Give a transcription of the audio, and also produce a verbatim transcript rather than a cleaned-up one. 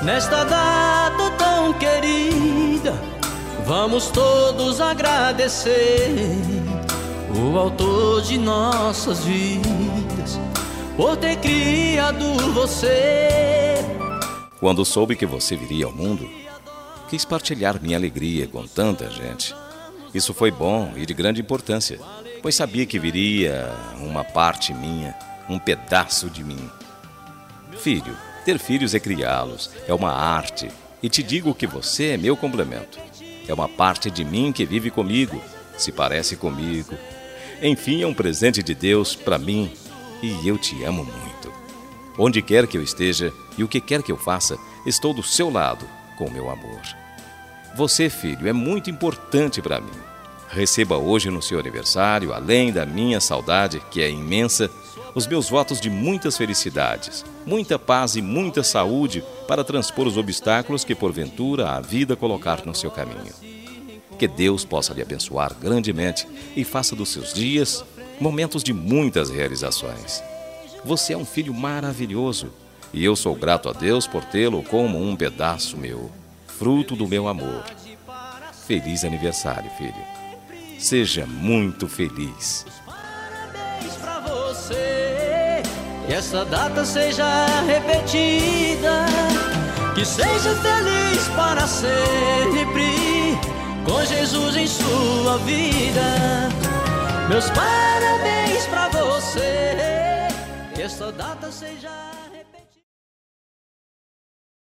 Nesta data tão querida, vamos todos agradecer o autor de nossas vidas por ter criado você. Quando soube que você viria ao mundo, quis partilhar minha alegria com tanta gente. Isso foi bom e de grande importância, pois sabia que viria uma parte minha, um pedaço de mim. Filho, ter filhos é criá-los, é uma arte, e te digo que você é meu complemento. É uma parte de mim que vive comigo, se parece comigo. Enfim, é um presente de Deus para mim, e eu te amo muito. Onde quer que eu esteja e o que quer que eu faça, estou do seu lado com meu amor. Você, filho, é muito importante para mim. Receba hoje no seu aniversário, além da minha saudade, que é imensa, os meus votos de muitas felicidades, muita paz e muita saúde para transpor os obstáculos que, porventura, a vida colocar no seu caminho. Que Deus possa lhe abençoar grandemente e faça dos seus dias momentos de muitas realizações. Você é um filho maravilhoso e eu sou grato a Deus por tê-lo como um pedaço meu, fruto do meu amor. Feliz aniversário, filho. Seja muito feliz. Parabéns pra você, que essa data seja repetida, que seja feliz para sempre, com Jesus em sua vida. Meus parabéns pra você, que essa data seja